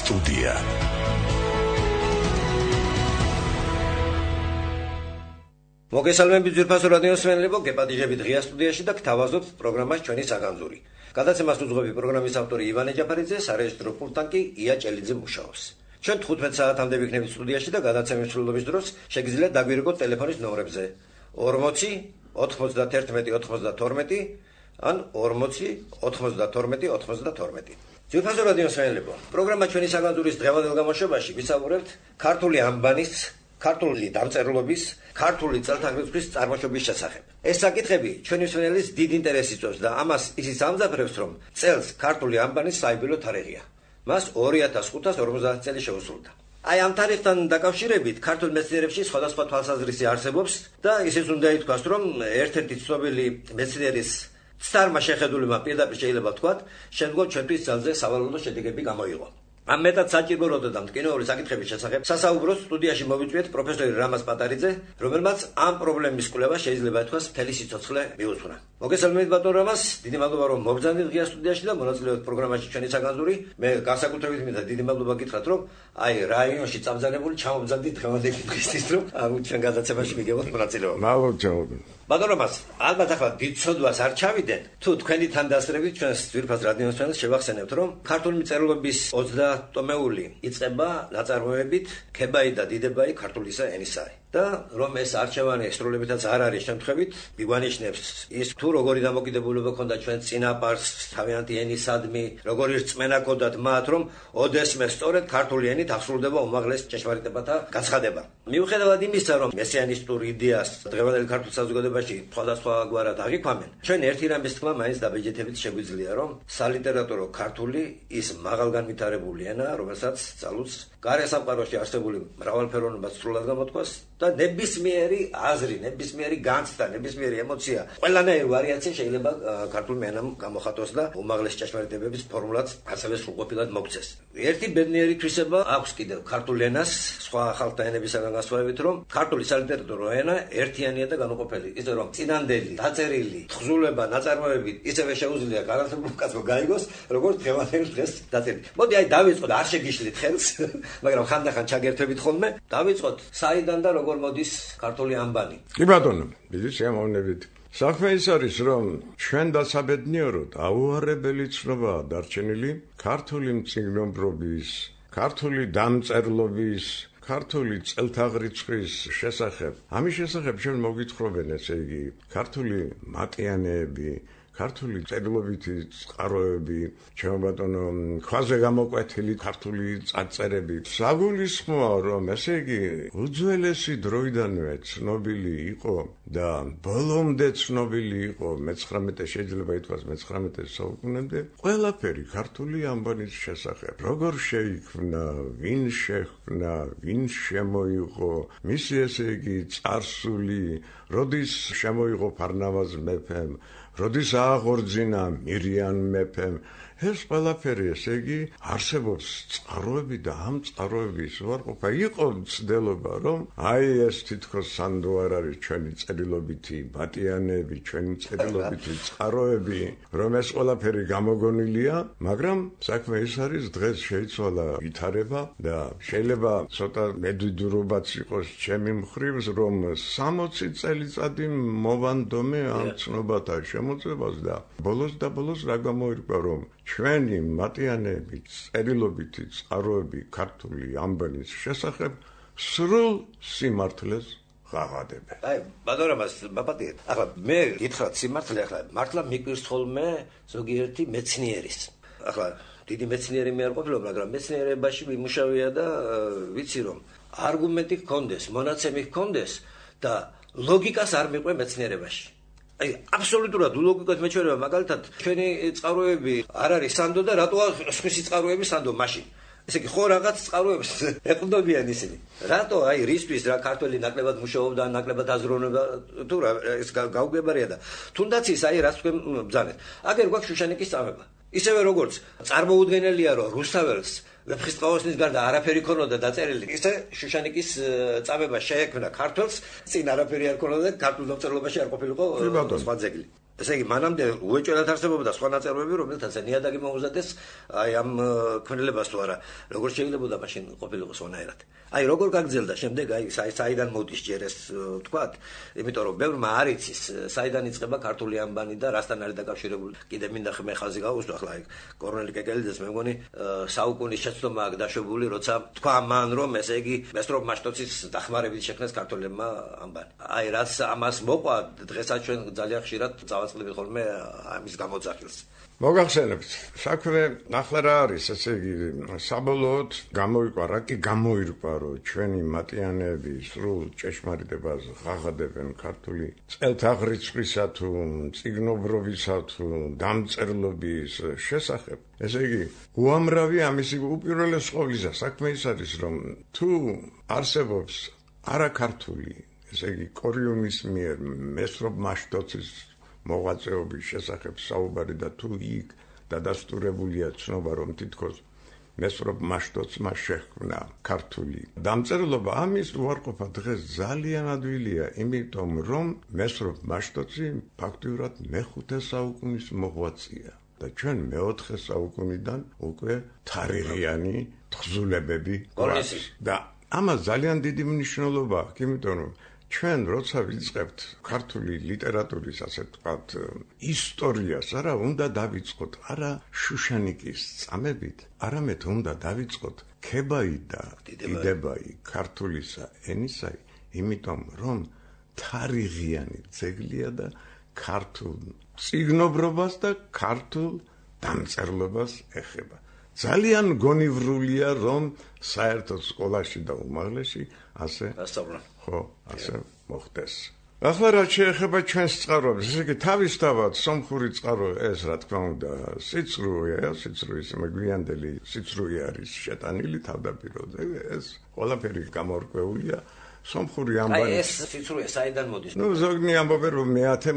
სტუდია. მოგესალმებით ძვირფასო რადიოს მსმენელებო, გეპატიჟებით ღია სტუდიაში და გთავაზობთ პროგრამას ჩვენი საგანძური. გადაცემას უძღვები პროგრამის ავტორი ივანე ჯაფარიძე, სარეჟისტრო პულტთან კი ია ჭელიძე მუშაობს. ჩვენ 15 საათამდე ვიქნებით სტუდიაში და გადაცემის მსვლელობის დროს შეგიძლიათ დაგვირეკოთ ტელეფონის ნომრებზე 40 91 92 ან 40 92 92. ძვირფასო რადიოს მსმენელებო, პროგრამა ჩვენი საგანძურის დღევანდელ გამოშვებაში ვისაუბრებთ ქართული ამბანის, ქართული დამწერლობის, ქართული წელთაღრიცხვის წარმოშობის შესახებ. ეს საკითხები ჩვენი მსმენელის დიდ ინტერესს იწვევს და ამას ისიც ამძაფრებს, რომ წელს ქართული ამბანის საიუბილეო თარიღია. მას 2550 წელი შეუსრულდა. აი ამ თარიღთან დაკავშირებით ქართულ მეცნიერებში სხვადასხვა თვალსაზრისი არსებობს და ისიც უნდა ითქვას, რომ ერთ-ერთი ცნობილი მეცნიერის ცდარმა შეხედულება პირდაპირ შეიძლება ვთქვათ, შემდგომ ჩვენთვის ძალზე სავალალო შედეგები გამოიღო. ამ მეტად საჭიროა და მტკივნეული საკითხების შესახებ სასაუბრო სტუდიაში მოვიწვიეთ პროფესორი რამაზ პატარიძე, რომელმაც ამ პრობლემის კვლევა შეიძლება ითქვას მთელი სიცოცხლე მიუძღვნა. მოგესალმებით ბატონ რამაზ, დიდი მადლობა რომ მობრძანდით ღია სტუდიაში და მონაწილეობთ პროგრამაში ჩვენი საგანძური. მე განსაკუთრებით მინდა დიდი მადლობა გითხრათ, რომ აი რაიონში წამბზანებული ჩამობრძანდით დღევანდელი დღისთვის, რომ ჩვენ გადაცემაში მიგებოთ მონაწილეობა. მადლობა. ბატონ რამაზ, ალბათ ახლა დიდ ცოდვას არ ჩავიდეთ, თუ თქვენი თანდასწრებით ჩვენს ძვირფას რადიოს მსმენელს შევახსენებთ, რომ ქართული მწერლობის 20 ტომეული იწყება ნაწარმოებით ქებაი და დიდებაი ქართულისა ენისაა. და რომ ეს არჩევანი სრულებითაც არ არის შემთხვევით, მიგვანიშნებს ის თუ როგორი დამოკიდებულება ქონდა ჩვენ წინაპარს თავიანთი ენისადმი, როგორი რწმენა ქონდათ მათ, რომ ოდესმე სწორედ ქართული ენით აღსრულდება უმაღლეს ჭეშმარიტებათა გაცხადება. მიუხედავად იმისა, რომ მესიანისტურ იდეას დღევანდელ ქართულ საზოგადოებაში სხვადასხვაგვარად აღიქვამენ, ჩვენ ერთი რამის თქმა მაინც დაბეჭდებით შეგვიძლია, რომ სალიტერატურო ქართული ის მაღალგანვითარებული ენა, რომელსაც ძალუძს გარე სამყაროში არსებული მრავალფეროვნება სრულად გამოთქვას და ნებისმიერი აზრი, ნებისმიერი განცდა, ნებისმიერი ემოცია, ყველანაირი ვარიაცია შეიძლება ქართულმა ენამ გამოხატოს და უმაღლეს ჭეშმარიტებების ფორმულაც ასევე სრულყოფილად მოგვცეს. ერთი ბედნიერი თვისება აქვს კიდევ ქართულ ენას სხვა ხალხთა ენებისაგან განსხვავებით, რომ ქართული სალიტერატურო ენა ერთიანია და განუყოფელი. ისე რომ წინანდელი, დაწერილი, თხზულება, ნაწარმოები ისევე შეუძლია განათლებულ კაცმა გაიგოს, როგორც დღევანდელ დღეს დაწერილი. მოდი აი დავიწყოთ, არ შეგიშლით ხელს, მაგრამ ხანდახან ჩაგერთვებით ხოლმე, დავიწყოთ საიდან და როგორ მოდის ქართული ამბანი. კი ბატონო, დიდი შემოვნებით. საქმე ის არის, რომ ჩვენ დასაბედნიეროდ აუარებელი ცნობაა დარჩენილი ქართული მწიგნობრობის, ქართული დამწერლობის, ქართული წელთაღრიცხვის შესახებ. ამის შესახებ ჩვენ მოგითხრობენ, ესე იგი, ქართული მატიანეები, ქართული წერილობითი წყაროები, ჩვენ ბატონო, ქვაზე გამოკვეთილი ქართული წარწერები. საგულისხმოა, რომ ესე იგი, უძველესი დროიდანვე ცნობილი იყო და ბოლომდე ცნობილი იყო, 19 შეიძლება ითქვას 19 საუკუნემდე, ყველაფერი ქართული ამბანის შესახებ. როგორ შეიქმნა, ვინ შექმნა, ვინ შემოიღო, მისი ესე იგი წარსული, როდის შემოიღო ფარნავაზ მეფემ, როდის აღორძინა მირიან მეფემ, ეს ყველაფერი ესე იგი არსებობს წყაროები და ამ წყაროების უარყოფა იყო მცდელობა, რომ აი ეს თითქოს სანდო არ არის ჩვენი წერილობითი მატიანეები, ჩვენი წერილობითი წყაროები, რომ ეს ყველაფერი გამოგონილია, მაგრამ საქმე ის არის, დღეს შეიცვალა ვითარება და შეიძლება ცოტა მედვიდურობაც იყოს ჩემი მხრივ, რომ 60 წელიწადი მოვანდომე ამ ცნობათა შემოწმებას და ბოლოს რა გამოირკვა, რომ ჩვენი მატიანეები, წერილობითი წყაროები ქართული ამბანის შესახებ სრულ სიმართლეს ღაღადებენ. აი, ბატონ რამაზ, მაპატიეთ. ახლა მე გითხრათ სიმართლე, ახლა მართლა მიკვირს ხოლმე ზოგიერთი მეცნიერის. ახლა დიდი მეცნიერი მე არ ყოფილა, მაგრამ მეცნიერებაში ვიმუშავია და ვიცი რომ არგუმენტი გქონდეს, მონაცემი გქონდეს და ლოგიკას არ მიყვე მეცნიერებაში. აი, აბსოლუტურად ულოგიკოდ მეჩვენება, მაგალითად, ჩვენი წყაროები არ არის სანდო და რატოა სხვისი წყაროები სანდო მაშინ? ესე იგი, ხო რაღაც წყაროებს ეყრდნობიან ისინი. რატო აი რისთვის რა ქართველი ნაკლებად მუშაობდა, ნაკლებად აზროვნება თუ რა ეს გაუგებარია და თუნდაც ის აი რაც თქვენ ბრძანეთ. აგერ გვაქვს შუშანიკის წამება. ისევე როგორც წარმოუდგენელია რომ რუსთაველს ვეფხისტყაოსნის გარდა არაფერი ქონოდა დაწერილი, ისე შუშანიკის წამება შეექმნა ქართველს, წინ არაფერი არ ქონოდა და ქართულ დამწერლობაში არ ყოფილიყო სხვა ძეგლი. ესე იგი, მანამდე უეჭველად არსებობდა სხვა ნაწარმოებები, რომელთაც ნიადაგი მოუზადეს აი ამ ქმნილებას თუ არა, როგორ შეიძლება მაშინ ყოფილიყო სხვანაირად. აი როგორ გაგრძელდა შემდეგ აი საიდან მოდის ჯერ ეს თქვათ, იმიტომ რომ ბევრმა არ იცის, საიდან იწყება ქართული ანბანი და რასთან არის დაკავშირებული. კიდე მინდა მე ხაზი გავუსვა ახლა აი კორნელი კეკელიძეს მე მგონი საუკუნის შეცდომა აქვს დაშვებული, როცა თქვა მან რომ ესე იგი მესროპ მაშტოცის დახმარებით შექმნეს ქართველებმა ანბანი. აი რაც ამას მოყვა დღესაც ჩვენ ძალიან ხშირად წავაწყდებით ხოლმე ამის გამოძახილს. მოგახსენებთ, საქმე ახლა რა არის, ესე იგი, საბოლოოდ გამოიყვა, რა კი გამოირკვა, რომ ჩვენი მატიანეები სრულ ჭეშმარიტებას ღაღადებენ ქართული წელთაღრიცხვისა თუ წიგნობრობისა თუ დამწერლობის შესახებ. ესე იგი, უამრავი ამისი უპირველეს ყოვლისა საქმე ის არის, რომ თუ არსებობს არაქართული, ესე იგი, კორიუმის მიერ მესროპ მაშტოცის მოღვაწეობის შესახებ საუბარი და თუ იქ დადასტურებულია ცნობა, რომ თითქოს მესროპ მაშტოცმა შექმნა ქართული დამწერლობა, ამის უარყოფა დღეს ძალიან ადვილია, იმიტომ რომ მესროპ მაშტოცი ფაქტიურად მე-5 საუკუნის მოღვაწეა და ჩვენ მე-4 საუკუნიდან უკვე თარიღიანი თხზულებები გვაქვს და ამას ძალიან დიდი მნიშვნელობა აქვს, იმიტომ რომ ჩვენ როცა ვიწყებთ ქართული ლიტერატურის ასე ვთქვათ ისტორიას, არა უნდა დავიწყოთ არა შუშანიკის წამებით, არამედ უნდა დავიწყოთ ქებაი და დიდებაი ქართულისა ენისაი, იმიტომ რომ თარიღიანი ძეგლია და ქართულ წიგნობრობას და ქართულ დამწერლობას ეხება. ძალიან გონივრულია, რომ საერთოდ სკოლაში და უმაღლესში ასე ხო, ასე მოხდეს. ახლა რაც შეეხება ჩვენს წყაროებს, ესე იგი თავისთავად სომხური წყარო ეს რა თქმა უნდა სიცრუეა, სიცრუის გვიანდელი სიცრუე არის შეტანილი თავდაპირველად. ეს ყველაფერი გამორკვეულია. სომხური ანბანი. აი ეს სიცრუე საიდან მოდის? ზოგნი ამბობენ რომ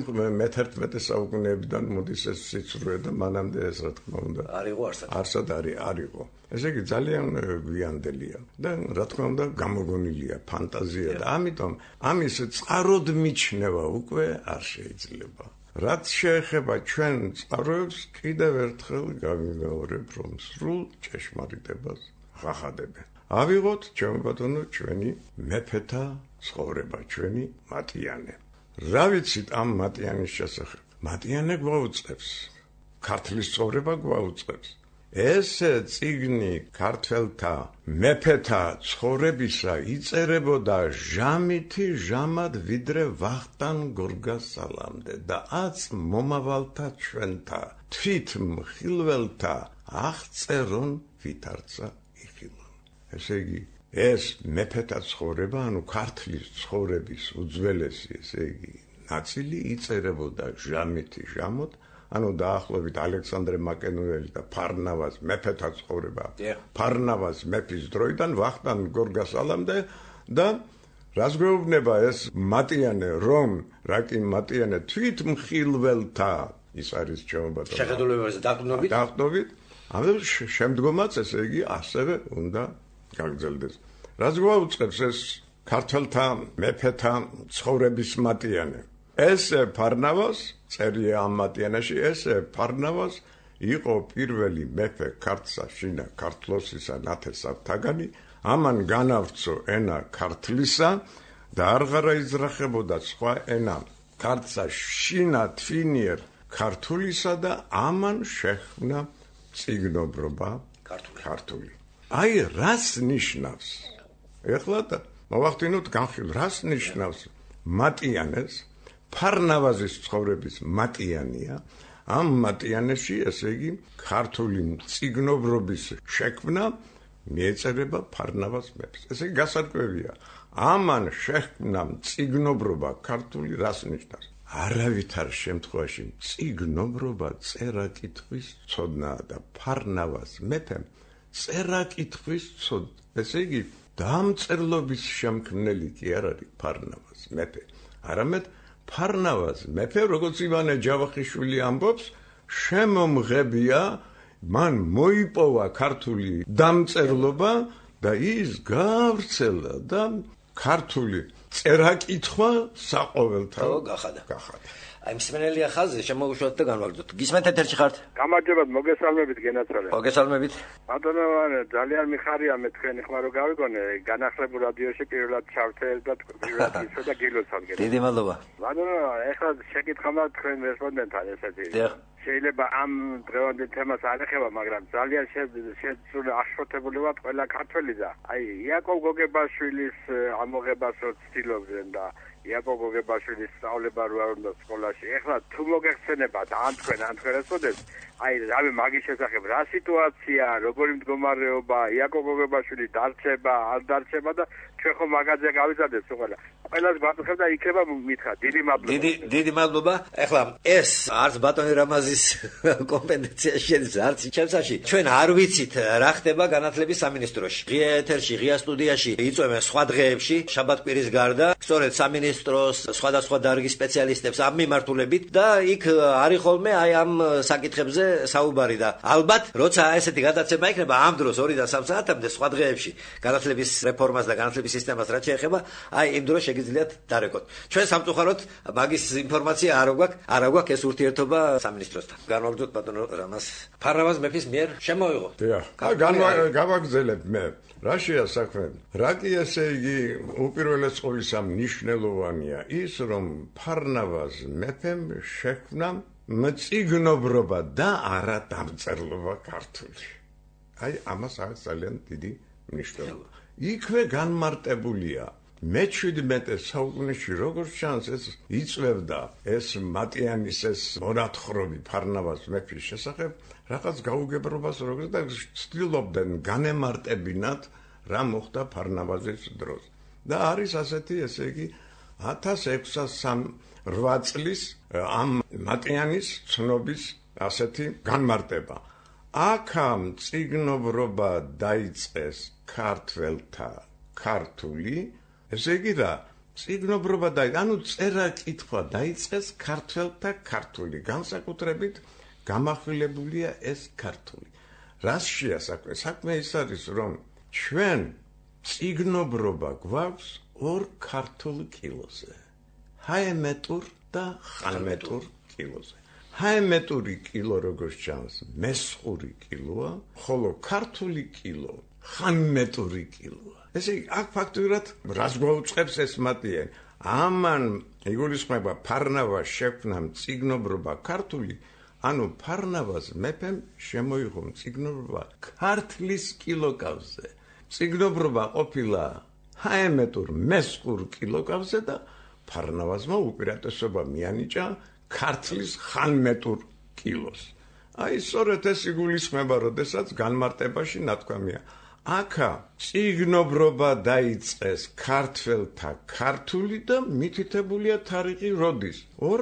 მე-11 საუკუნეებიდან მოდის ეს სიცრუე და მანამდე ეს რა თქმა უნდა არისო არსად არისო. ესე იგი ძალიან გვიანდელია და რა თქმა უნდა გამოგონილია ფანტაზია და ამიტომ ამის წყაროდ მიჩნევა უკვე არ შეიძლება. რაც შეეხება ჩვენ წყაროებს, კიდევ ერთხელ გავიმეორებ, რომ სრულ ჭეშმარიტებას ღაღადებენ. ავიღოთ ჩემო ბატონო ჩვენი მეფეთა ცხოვრება, ჩვენი მატიანე. რა ვიცით ამ მატიანის შესახებ? მატიანე გვაუწყებს, ქართლის ცხოვრება გვაუწყებს. ესე წიგნი ქართველთა მეფეთა ცხოვრებისა იწერებოდა ჟამითი ჟამად ვიდრე ვახტანგ გორგასალამდე და აც მომავალთა ჩვენთა თვით მხილველთა აღწერონ ვითარცა ესე იგი, ეს მეფეთა ცხოვრება, ანუ ქართლის ცხოვრების უძველესი, ესე იგი, ნაწილი იწერებოდა ჟამითი ჟამოთ, ანუ დაახლოებით ალექსანდრე მაკედონელი და ფარნავაზ მეფეთა ცხოვრება, ფარნავაზ მეფის დროიდან ვახტანგ გორგასალამდე და რას გვეუბნება ეს მატიანე, რომ რა კი მატიანე თვით მხილველთა ის არის ჩემო ბატონო. შეხედულებაზე დაყრდნობით, ამიტომ შემდგომაც ესე იგი ასევე უნდა გაგრძელდეს. რაც გვაუწყებს ეს ქართველთა მეფეთა ცხოვრების მატიანე. ესე ფარნავაზ, წერია ამ მატიანეში, ესე ფარნავაზ იყო პირველი მეფე ქართლსა შინა ქართლოსისა ნათესავთაგანი, ამან განავრცო ენა ქართლისა და არღარა იზრახებოდა სხვა ენა ქართლსა შინა თვინიერ ქართულისა და ამან შექმნა წიგნობრობა ქართული. აი რას ნიშნავს? ეხლა მოვახდინოთ განხილ, რას ნიშნავს მატიანეს? ფარნავაზის ცხოვრების მატიანია. ამ მატიანეში, ესე იგი, ქართული წიგნობრობის შექმნა მიეწერება ფარნავაზ მეფეს. ესე იგი, გასარკვევია. ამან შექმნა წიგნობრობა ქართული რას ნიშნავს? არავითარ შემთხვევაში წიგნობრობა წერა-კითხვის ცოდნაა და ფარნავაზ მეფემ წერა-კითხვის ცოდნა. ესე იგი, დამწერლობის შემქმნელი კი არ არის ფარნავაზ მეფე, არამედ ფარნავაზ მეფე, როგორც ივანე ჯავახიშვილი ამბობს, შემომღებია, მან მოიპოვა ქართული დამწერლობა და ის გაავრცელა და ქართული წერა-კითხვა საყოველთაოდ გახადა. აი მსმენელია ხაზზე, შემოუშვათ და განვაგრძოთ. გისმენთ ეთერში ხართ? გამარჯობათ, მოგესალმებით გენაცვალე. მოგესალმებით. ბატონო, ძალიან მიხარია მე თქვენი ხმა რო გავიგონე, განახლებულ რადიოში პირველად ჩავთვალე და პირველად ისო და გილოცავ. დიდი მადლობა. ბატონო, ეხლა შეკითხა მაქვს თქვენ რესპონდენტთან ესეთი. შეიძლება ამ დღევანდელ თემას არ ეხება, მაგრამ ძალიან შეძრული აშფოთებული ვართ ყველა ქართველი და აი იაკობ გოგებაშვილის ამოღებას რო ცდილობდნენ და იაკობ გოგებაშვილის სწავლება რო არ უნდა სკოლაში. ეხლა თუ მოგეხსენებათ ან თქვენ ესოდეთ, აი რავი მაგის შესახებ რა სიტუაცია, როგორი მდგომარეობა, იაკობ გოგებაშვილი დარჩება, არ დარჩება და ჩვენ ხო მაგაზე გავიზარდეთ ყველა. ყველას გვაცხებ და იქნება მითხრა. დიდი მადლობა. დიდი მადლობა. ეხლა ეს არც ბატონი რამაზის კომპეტენციაში შედის, არც ჩემსაში. ჩვენ არ ვიცით რა ხდება განათლების სამინისტროში. ღია ეთერში, ღია სტუდიაში იწვევენ სხვა დღეებში, შაბათ-კვირის გარდა, სწორედ სამინისტროს სხვადასხვა დარგის სპეციალისტებს ამ მიმართულებით და იქ არის ხოლმე აი ამ საკითხებზე საუბარი და ალბათ როცა ესეთი გადაცემა იქნება ამ დროს 2-დან 3 საათამდე სხვა დღეებში განათლების რეფორმას და განათლების სისტემას რაც შეეხება, აი იმ დროს შეგიძლიათ დარეკოთ. ჩვენ სამწუხაროდ მაგის ინფორმაცია არ აქვს ეს ურთიერთობა სამინისტროსთან. განვაგრძოთ ბატონო რამას. ფარნავაზ მეფის მიერ შემოიღო. დიახ. გავაგრძელებ მე. რაშია საქმე? რა კი ესე იგი უპირველეს ყოვლისა მნიშვნელოვანია ის, რომ ფარნავაზ მეფემ შექმნა მწიგნობრობა და არა დამწერლობა ქართული. აი ამას აქვს ძალიან დიდი მნიშვნელობა. იქვე განმარტებულია მე-17 საუკუნეში როგორც ჩანს ეს იწვევდა ეს მატიანის ეს მონათხრობი ფარნავაზ მეფის შესახებ რაღაც გაუგებრობას როგორც და ცდილობდნენ განემარტებინათ რა მოხდა ფარნავაზის დროს. და არის ასეთი ესე იგი 1608 წლის ამ მატიანის ცნობის ასეთი განმარტება. აქამ წიგნობრობა დაიწყეს ქართველთა ქართული, ესე იგი რა წიგნობრობა ანუ წერა-კითხვა დაიწყეს ქართველთა ქართული, განსაკუთრებით გამახვილებულია ეს ქართული. რასშია საქმე? საქმე ის არის, რომ ჩვენ წიგნობრობა გვაქვს ორ ქართულ კილოზე. ჰაემეტურ და ხანმეტურ კილოზე. ჰაემეტური კილო როგორც ჩანს, მესხური კილოა, ხოლო ქართული კილო ხანმეტური კილოა. ესე იგი, აქ ფაქტურად რას გვაუწყებს ეს მატიანი? ამან იგულისხმება ფარნავაზ შექმნა წიგნობრობა ქართული, ანუ ფარნავაზ მეფემ შემოიღო წიგნობრობა ქართლის კილოკავზე. წიგნობრობა ყოფილა ჰაემეტურ მესხურ კილოკავზე და ფარნავაზმა უპირატესობა მიანიჭა ქართლის ხანმეტურ კილოს. აი სწორედ ეს იგულისხმება, როდესაც განმარტებაში ნათქვამია. აქა წიგნობრობა დაიწყეს ქართველთა ქართული და მითითებულია თარიღი როდის?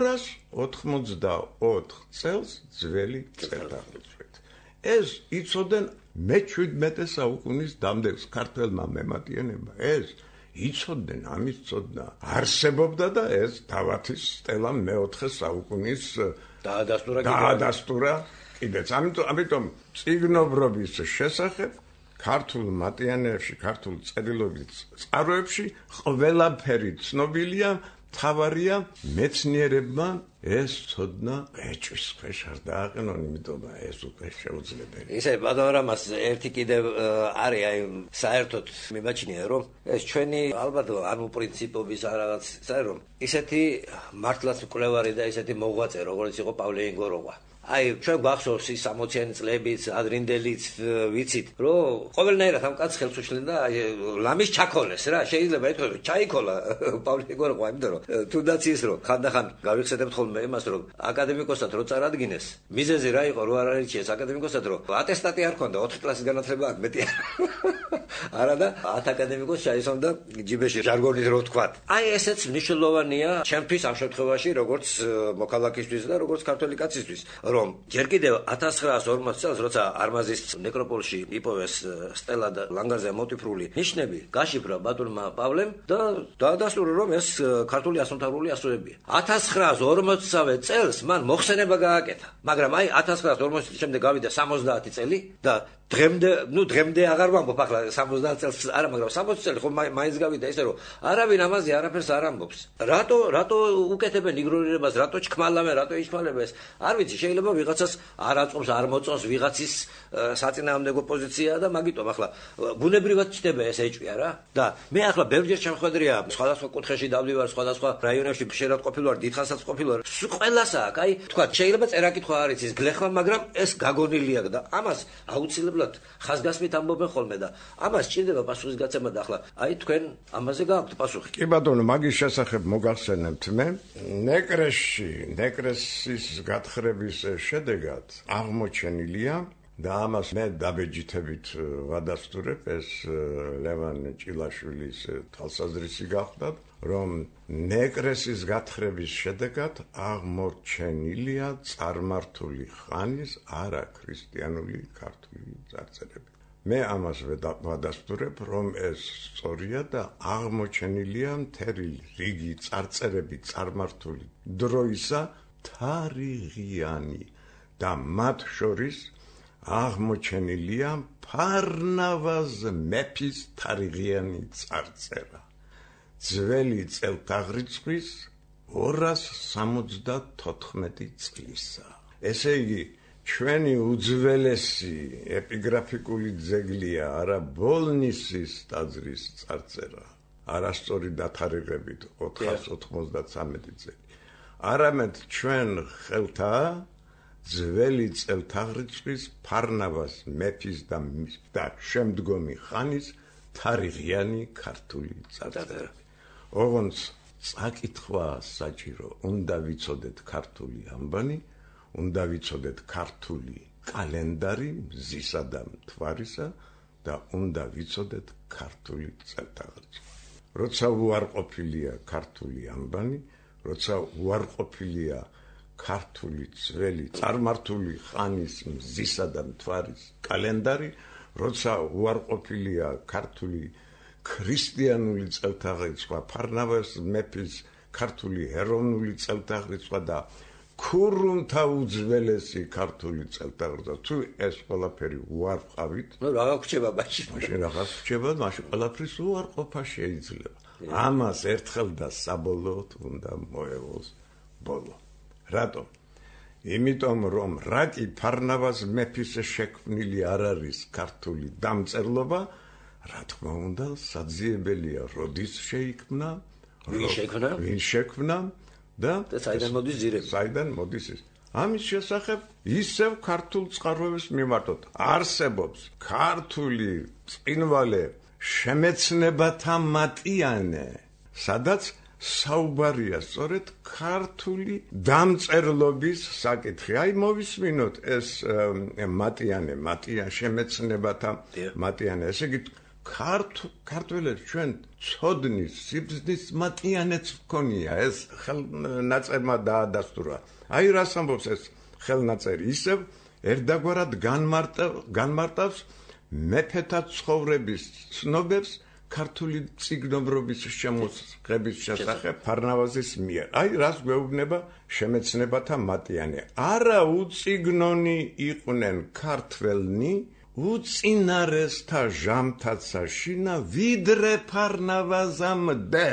284 წელს ძველი წელთაღრიცხვით. ეს იცოდნენ მე-17 საუკუნის დამდეგს ქართველმა მემატიანებმა. ეს იცოდნენ, ამის წოდნა არსებობდა და ეს დავათის სტელა მე-4 საუკუნის დაადასტურა კიდეც. ამიტომ წიგნობრობის შესახებ ქართულ მატიანეებში, ქართულ წერილობით წყაროებში ყველაფერი ცნობილია, თავარია მეცნიერებმა ეს ცოდნა ეჭვის ქვეშ არ დააყენონ, იმიტომ ეს უკვე შეუძლებელი. ისე ბატონო რამას ერთი კიდევ არის აი საერთოდ მიმაჩნია, რომ ეს ჩვენი ალბათ ანუ პრინციპობის რაღაც რომ ისეთი მართლაც მკვლევარი და ისეთი მოღვაწე, როგორც იყო პავლე ინგოროვა. აი ჩვენ გვახსოვს ის 60-იანი წლებიც, ადრინდელიც ვიცით, რომ ყოველნაირად ამ კაცს ხელს უშლენ და ლამის ჩაქოლეს რა, შეიძლება ითქვას, რომ ჩაიქოლა პავლე ინგოროვა, იმიტომ რომ თუნდაც ის რომ ხანდახან გავიხსენებთ ხოლმე იმას, რომ აკადემიკოსად რო წარადგინეს, მიზეზი რა იყო, რომ არ არიჩიეს აკადემიკოსად, რომ ატესტატი არ ქონდა, 4 კლასის განათლება აქ მეტია. არა და 10 აკადემიკოს ჩაისონდა ჯიბეში ჟარგონით რო ვთქვათ. აი ესეც მნიშვნელოვანია ჩემთვის ამ შემთხვევაში, როგორც მოქალაქისთვის და როგორც ქართველი კაცისთვის. რომ ჯერ კიდევ 1940 წელს, როცა არმაზის ნეკროპოლში იპოვეს სტელა და ლანგარზე მოტიფრული ნიშნები, გაშიფრა ბატონმა პავლემ და დაადასტურა, რომ ეს ქართული ასომთავრული ასოებია. 1940 წელს მან მოხსენება გააკეთა, მაგრამ აი 1940 წლის შემდეგ გავიდა 70 წელი და დღემდე აღარ ვამბობ ახლა 70 წელს არა, მაგრამ 60 წელი ხო მაინც გავიდა ისე რომ არავინ ამაზე არაფერს არ ამბობს. რატო უკეთებენ იგნორირებას, რატო ჩქმალავენ, რატო იჩქმალებენ? არ ვიცი, შეიძლება ვიღაცას არ აწობს, არ მოწონს ვიღაცის საწინააღმდეგო პოზიციაა და მაგიტომ ახლა ბუნებრივად ჩდება ეს ეჭვია რა. და მე ახლა ბევრჯერ შემოხვედრია სხვადასხვა კუთხეში დავდივარ, სხვადასხვა რაიონებში ხშირად ყოფილვარ, დიდხანსაც ყოფილვარ. ყველასა აქ, აი, თქვა, შეიძლება წერაკითხვა არ იცის, გლეხვა, მაგრამ ეს გაგონილია და ამას აუცილებლად ხაზგასმით ამბობენ ხოლმე და ამას სჭირდება პასუხის გაცემა და ახლა აი თქვენ ამაზე გააქვთ პასუხი. კი ბატონო, მაგის შესახებ მოგახსენებთ მე. ნეკრესის გათხრების შედეგად აღმოჩენილია და ამას მე დაბეჯითებით ვადასტურებ, ეს ლევან ჭილაშვილის თვალსაზრისი გახდათ, რომ ნეკრესის გათხრების შედეგად აღმოჩენილია წარმართული ხანის არაქრისტიანული ქართული წარწერები. მე ამას ვადასტურებ, რომ ეს სწორია და აღმოჩენილია მთელი რიგი წარწერები წარმართული დროისა თარიღიანი და მათ შორის აღმოჩენილია ფარნავაზ მეფის თარიღიანი წარწერა. ძველი წელთაღრიცხვის 274 წლისა. ესე იგი, ჩვენი უძველესი ეპიგრაფიკული ძეგლია არა ბოლნისის ტაძრის წარწერა, არასწორი დათარიღებით 493 ძეგლი. არამედ ჩვენ ხელთაა ძველი წელთაღრიცხვის ფარნავაზ მეფის და შემდგომი ხანის თარიღიანი ქართული წარწერები. ოღონდ წაკითხვა საჭირო, უნდა ვიცოდეთ ქართული ამბანი, უნდა ვიცოდეთ ქართული კალენდარი მზისა და მთვარისა და უნდა ვიცოდეთ ქართული წელთაღრიცხვა. როცა უარყოფილია ქართული ამბანი, როცა უარყოფილია ქართული ძველი წარმართული ხანის მზისა და მთვარის კალენდარი, როცა უარყოფილია ქართული ქრისტიანული წელთაღრიცხვა, ფარნავაზ მეფის ქართული ეროვნული წელთაღრიცხვა და ქურუმთა უძველესი ქართული წელთაღრიცხვა. თუ ეს ყველაფერი უარყავით, რა გქჩება მაშინ? მაშინ რა გქჩება? მაშინ ყველაფრის უარყოფა შეიძლება. ამას ერთხელ და საბოლოოდ უნდა მოეღოს ბოლო. რატომ? იმიტომ რომ რაკი ფარნავაზ მეფის შექმნილი არ არის ქართული დამწერლობა, რა თქმა უნდა, საძიებელია როდის შეიქმნა, ვინ შექმნა და საიდან მოდის ძირები. საიდან მოდის ის. ამის შესახებ ისევ ქართულ წყაროებს მიმართოთ. არსებობს ქართული ბრწყინვალე შემეცნებათა მატიანე, სადაც საუბარია სწორედ ქართული დამწერლობის საკითხი. აი მოვისმინოთ ეს მატიანე, შემეცნებათა მატიანე. ესე იგი ქართველებს ჩვენ ცოდნის, სიბრძნის მატიანეც გქონია, ეს ხელნაწერმა დაადასტურა. აი რას ამბობს ეს ხელნაწერი? ისევ ერთდაგვარად განმარტავს მეფეთა ცხოვრების ცნობებს ქართული წიგნობრობის შემოსღების შესახებ ფარნავაზის მიერ. აი რას გვეუბნება შემეცნებათა მატიანე. არა უწიგნონი იყვნენ ქართველნი, უწინარესთა ჟამთაცა შინა ვიდრე ფარნავაზამდე.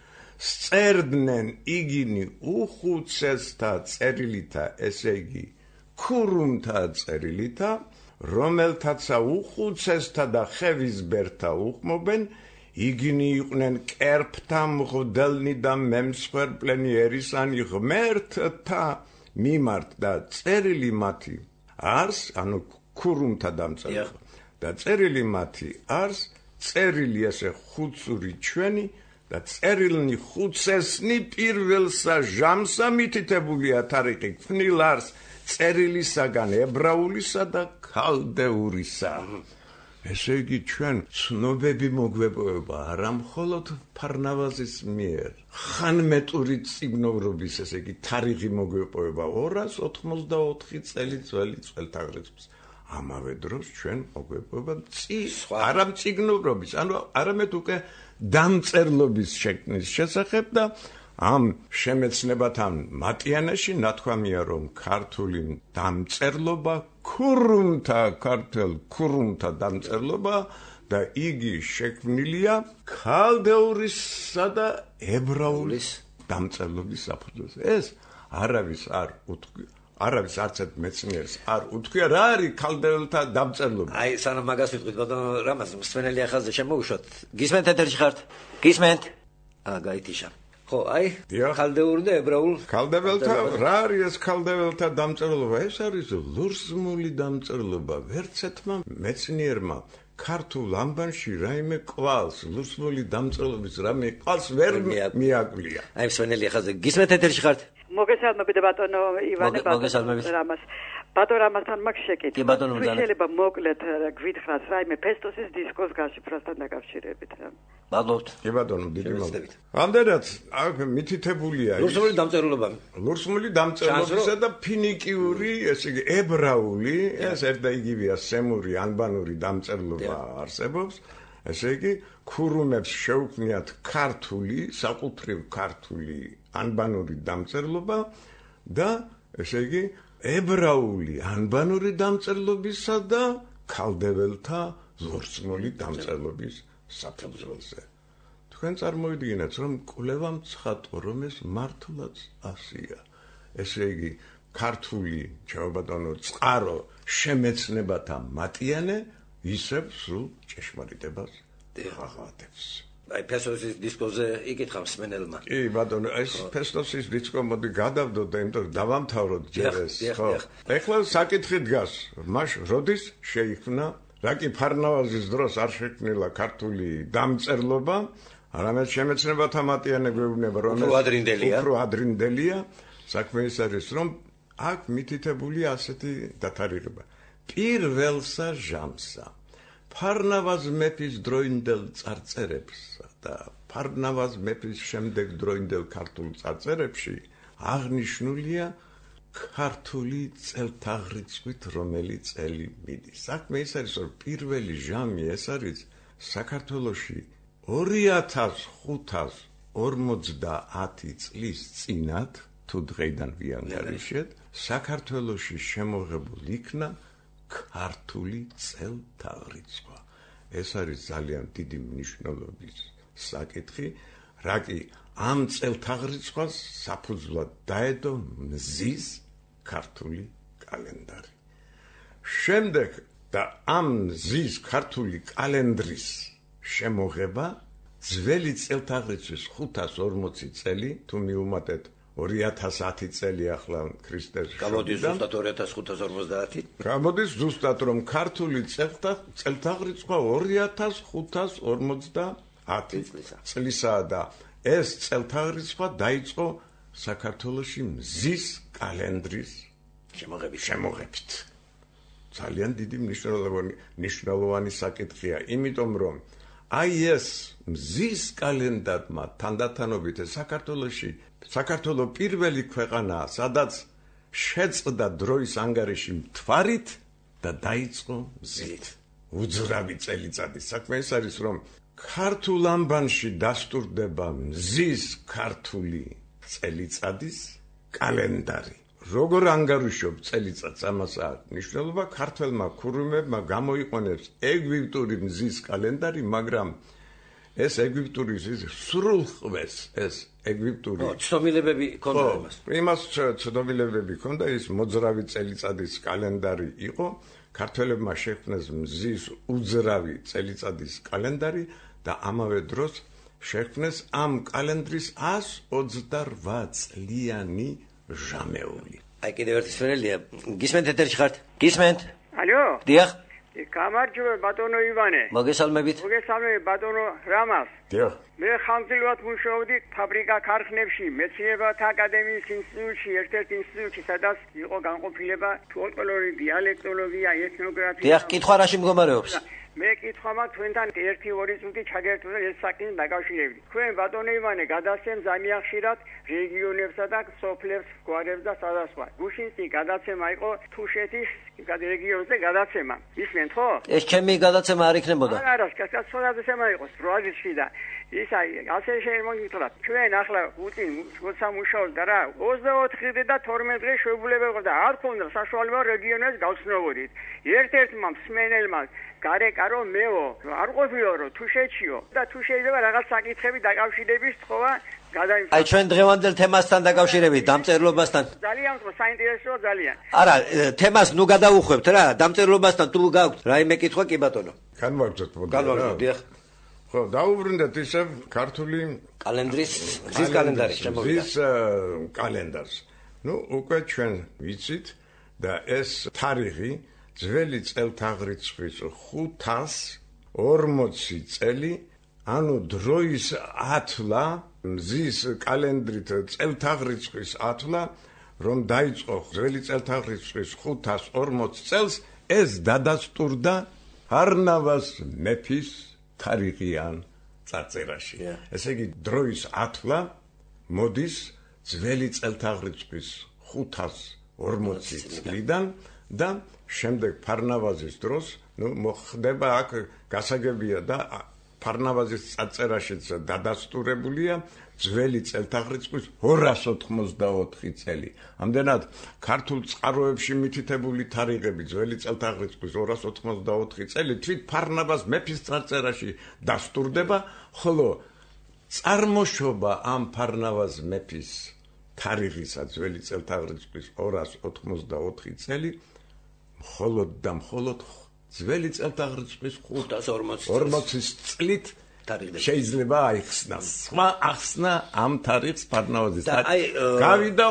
სწერდნენ იგინი უხუცესთა წერილითა, ესე იგი ქურუმთა წერილითა, რომელთაცა უხუცესთა და ხევის ბერთა უხმობენ, იგინი იყვნენ კერპთა მღვდელნი და მემსხვერპლენი ერისანი ღმერთთა მიმართ და წერილი მათი არს, ანუ ქურუმთა დამწერლობა და წერილი მათი არს, წერილი ესე ხუცური ჩვენი და წერილნი ხუცესნი პირველსა ჟამსა მითითებულია თარიღი ქვნილ არს წერილისაგან ებრაულისა და ქალდეურისა. ესე იგი ჩვენ ცნობები მოგვეპოვება არა მხოლოდ ფარნავაზის მიერ, ხანმეტური წიგნოვრობის, ესე იგი თარიღი მოგვეპოვება 284 წელი ძველი წელთაღრიცხვის. ამავე დროს ჩვენ მოგვეპოვება არა წიგნოვრობის, ანუ არამედ უკვე დამწერლობის შექმნის შესახებ და ამ შემეცნებათა მატიანეში ნათქვამია, რომ ქართული დამწერლობა ქურუმთა ქართულ ქურუმთა დამწერლობა და იგი შექმნილია ქალდეურისა და ებრაულის დამწერლობის საფუძველზე. ეს არავის არც ერთ მეცნიერს არ უთქვია რა არის ქალდეულთა დამწერლობა. აი სანამ მაგას ვიტყვით ბატონო რამაზ მსმენელი ახალზე შემოუშვათ. გისმენთ ეთერში ხართ? გისმენთ? გაითიშა. ხო, აი ქალდეური და ებრაული ქალდეველთა რა არის ეს ქალდეველთა დამწერლობა? ეს არის ლურსმული დამწერლობა. ვერც ერთმა მეცნიერმა ქართულ ამბანში რაიმე კვალს ლურსმული დამწერლობის რამე კვალს ვერ მიაკვია. აი მსმენელი ახალზე გისმენთ ეთერში ხართ? მოგესალმებით ბატონო ივანე ბატონო რამასთან მაგ შეკითხვა. შეიძლება მოკლედ გვითხრათ რაიმე ფესტოსის დისკოს გაშიფრასთან დაკავშირებით. მადლობთ. კი ბატონო, დიდი მადლობა. ამდენად აქ მითითებულია ლურსმული დამწერლობისა და ფინიკიური, ესე იგი ებრაული, ეს ერთ და იგივეა სემური, ანბანური დამწერლობა არსებობს. ესე იგი ქურუმებს შეუქმნიათ ქართული, საკუთრივ ქართული ანბანური დამწერლობა და ესე იგი ებრაული ანბანური დამწერლობისა და ქალდეველთა ლურსმული დამწერლობის საფუძველზე. თქვენ წარმოვიდგინეთ, რომ კვლევამ ცხადყო, რომ ეს მართლაც ასია. ესე იგი ქართული ბატონო წყარო შემეცნებათა მატიანე ისევ სრულ ჭეშმარიტებას აღადებს. აი ფესტოსის დისკოზე იკითხა მსმენელმა. კი ბატონო, ეს ფესტოსის დისკო მოდი გადავდოთ და იმიტომ დავამთავროთ ჯერ ეს. ხო. ეხლა საკითხი დგას, მას როდის შეიქმნა, რა კი ფარნავაზის დროს არ შექმნილა ქართული დამწერლობა, არამედ შემეცნებათა მატიანე გვეუბნება, რომ უფრო ადრინდელია. საქმე ის არის, რომ აქ მითითებულია ასეთი დათარიღება. პირველსა ჟამსა ფარნავაზ მეფის დროინდელ წარწერებსა და ფარნავაზ მეფის შემდეგ დროინდელ ქართულ წარწერებში აღნიშნულია ქართული წელთაღრიცხვით რომელი წელი მიდის. საქმე ის არის, რომ პირველი ჟამი ეს არის საქართველოში 2550 წლის წინათ, თუ დღეიდან ვიანგარიშეთ, საქართველოში შემოღებულ იქნა ქართული წელთაღრიცხვა. ეს არის ძალიან დიდი მნიშვნელობის საკითხი, რა კი ამ წელთაღრიცხვას საფუძვლად დაედო მზის ქართული კალენდარი. შემდეგ და ამ მზის ქართული კალენდრის შემოღება ძველი წელთაღრიცხვის 540 წელი, თუ მიუმატეთ 2010 წელი ახლა ქრისტეს გამოდის ზუსტად 2550. გამოდის ზუსტად, რომ ქართული წელთაღრიცხვა 2550 წლისაა და ეს წელთაღრიცხვა დაიწყო საქართველოში მზის კალენდრის შემოღებით. ძალიან დიდი მნიშვნელოვანი საკითხია, იმიტომ რომ აი ეს მზის კალენდარმა თანდათანობით საქართველო პირველი ქვეყანაა, სადაც შეწყდა დროის ანგარიში მთვარით და დაიწყო მზით. უძრავი წელიწადი. საქმე ის არის, რომ ქართულ ამბანში დასტურდება მზის ქართული წელიწადის კალენდარი. როგორ ანგარიშობ წელიწადს, ამას აქვს მნიშვნელობა. ქართველმა ქურუმებმა გამოიყენებს ეგვიპტური მზის კალენდარი, მაგრამ ეს ეგვიპტური სრულყვეს ეს ეგვიპტური ცნობილებები ქონდა იმას ცნობილებები ქონდა, ის მოძრავი წელიწადის კალენდარი იყო. ქართველებმა შექმნეს მზის უძრავი წელიწადის კალენდარი და ამავე დროს შექმნეს ამ კალენდრის 128 წლიანი ჟამეული. აი კიდევ ერთი სფერელია. გისმენთ ეთერში ხართ? გისმენთ? ალო? დიახ. გამარჯობა ბატონო ივანე. მოგესალმებით. მოგესალმებით ბატონო რამას. დიახ. მე ხანგრძლივად მუშაობდი ფაბრიკა ქარხნებში, მეცნიერებათა აკადემიის ინსტიტუტში, ერთ-ერთ ინსტიტუტში, სადაც იყო განყოფილება ფოლკლორი, დიალექტოლოგია, ეთნოგრაფია. დიახ, კითხვა რაში მდგომარეობს? მე კითხვა მაქვს თქვენთან 1-2 წუთი ჩაგერთვლა ეს საქმის დაკავშირებით. თქვენ ბატონო ივანე გადასცემ ძალიან ხშირად რეგიონებსა და სოფლებს, გვარებს და სხვადასხვა. გუშინს გადაცემა იყო თუშეთის რეგიონზე გადაცემა. ისმენთ ხო? ეს ჩემი გადაცემა არ იქნებოდა. არა, გადაცემა იყო 8-ში და ის ასე შემოგიტყვა. ჩვენ ახლა უწინ მოსამუშაოს და რა 24 დღე და 12 დღე შეუძლებელი იყო და არ ქონდა საშუალება რეგიონებს გავცნობოდით. ერთ-ერთმა მსმენელმა გარეკა რომ მეო არ ყოფილიო რომ თუშეთშიო და თუ შეიძლება რაღაც საკითხები დაკავშირების თქობა გადაიმსახურა. აი ჩვენ დღევანდელ თემასთან დაკავშირებით დამწერლობასთან ძალიან საინტერესოა ძალიან. არა, თემას ნუ გადაუხვევთ რა, დამწერლობასთან თუ გაქვთ რაიმე კითხვა კი ბატონო. განვაგრძოთ მოდი. განვაგრძოთ. ხო, დაუბრუნდეთ ისევ ქართული კალენდრის გზის კალენდარი შემოვიდა. გზის კალენდარს. ნუ უკვე ჩვენ ვიცით და ეს თარიღი ძველი წელთაღრიცხვის 540 წელი, ანუ დროის ათვლა, მზის კალენდრით წელთაღრიცხვის ათვლა, რომ დაიწყო ძველი წელთაღრიცხვის 540 წელს, ეს დადასტურდა არნავას მეფის თარიღიან წარწერაში. ესე იგი დროის ათვლა მოდის ძველი წელთაღრიცხვის 540 წლიდან და შემდეგ ფარნავაზის დროს, ნუ მოხდება აქ გასაგებია და ფარნავაზის წარწერაშიც დადასტურებულია ძველი წელთაღრიცხვის 284 წელი. ამდენად ქართულ წყაროებში მითითებული თარიღები ძველი წელთაღრიცხვის 284 წელი თვით ფარნავაზ მეფის წარწერაში დასტურდება, ხოლო წარმოშობა ამ ფარნავაზ მეფის თარიღისა ძველი წელთაღრიცხვის 284 წელი მხოლოდ და მხოლოდ ძველი წელთაღრიცხვის 540 წლით შეიძლება აიხსნას. სხვა ახსნა ამ თარიღს ფარნავაზის. გავიდა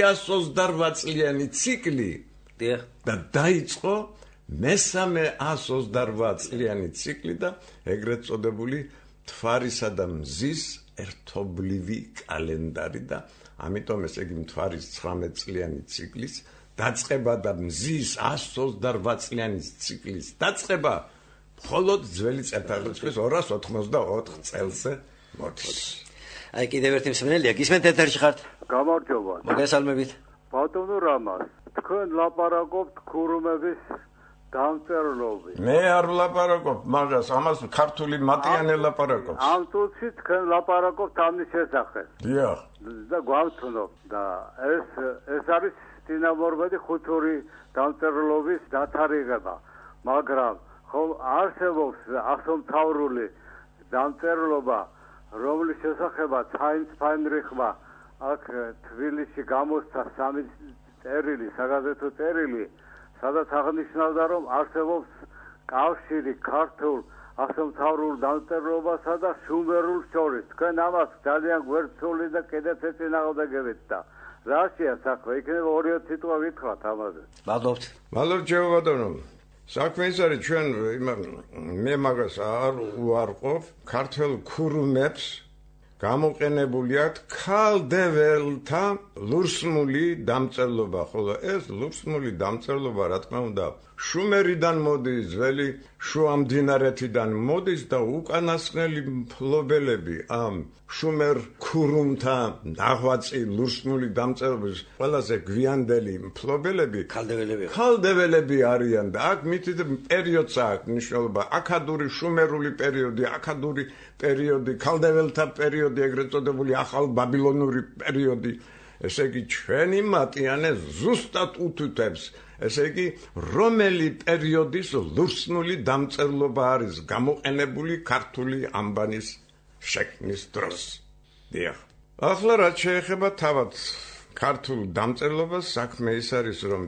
228 წლიანი ციკლი და დაიწყო მესამე 128 წლიანი ციკლი და ეგრეთ წოდებული მთვარისა და მზის ერთობლივი კალენდარი და ამიტომ ესე იგი მთვარის 19 წლიანი ციკლის დაწყება და მზის 128 წლიანი ციკლის დაწყება მხოლოდ ძველი წელთაღრიცხვის 284 წელზე მოდის. აი კიდევ ერთი მსმენელია, გისმენთ ეთერში ხართ? გამარჯობა. მოგესალმებით. ბატონო რამაზ, თქვენ ლაპარაკობთ ქურუმების დამწერლობით. მე არ ვლაპარაკობ მაგას, ამას ქართული მატიანე ლაპარაკობს. ამ თუცი თქვენ ლაპარაკობთ ამის შესახებ. დიახ. და გვავთნობ და ეს არის წინამორბედი ხუთური დამწერლობის დათარიღება, მაგრამ ხო არსებობს ასომთავრული დამწერლობა, რომლის შესახებაც ჰაინც ფაინრიხმა აქ თბილისში გამოსცა 3 წერილი, საგაზეთო წერილი, სადაც აღნიშნავდა, რომ არსებობს კავშირი ქართულ ასომთავრულ დამწერლობასა და შუმერულ შორის. თქვენ ამას ძალიან გვერდსული და კიდეც ეწინააღმდეგებით და რაშია საქმე? იქნება 2 სიტყვა ვითხრათ ამაზე. მადლობთ. მადლობთ ბატონო. საქმე ის არის, ჩვენ მე მაგას არ უარყოფ, ქართულ ქურუმებს გამოყენებული აქვს ქალდეველთა ლურსმული დამწერლობა, ხოლო ეს ლურსმული დამწერლობა, რა თქმა უნდა, შუმერიდან მოდის, ძველი შუამდინარეთიდან მოდის და უკანასკნელი მფლობელები ამ შუმერ ქურუმთა ნაღვაწი ლურსმული დამწერლობის ყველაზე გვიანდელი მფლობელები ქალდეველები არიან და აქ მითით პერიოდს აქვს მნიშვნელობა, აქადური შუმერული პერიოდი, აქადური პერიოდი, ქალდეველთა პერიოდი, ეგრეთ წოდებული ახალ ბაბილონური პერიოდი. ესე იგი ჩვენი მატიანე ზუსტად უთუთებს, ესე იგი რომელი პერიოდის ლურსმული დამწერლობა არის გამოყენებული ქართული ანბანის შექმნის დროს. დიახ. ახლა რაც შეეხება თავად ქართულ დამწერლობას, საქმე ის არის, რომ